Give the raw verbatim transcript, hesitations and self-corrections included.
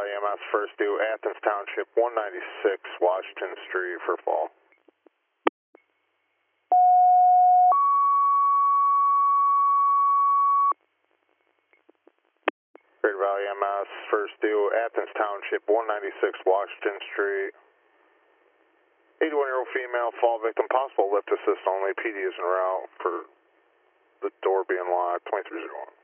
Valley E M S, first due Athens Township, one ninety-six Washington Street for fall. Greater Valley E M S, first due Athens Township, one ninety-six Washington Street. eighty-one-year-old female, fall victim, possible lift assist only. P D is en route for the door being locked, twenty-three oh one.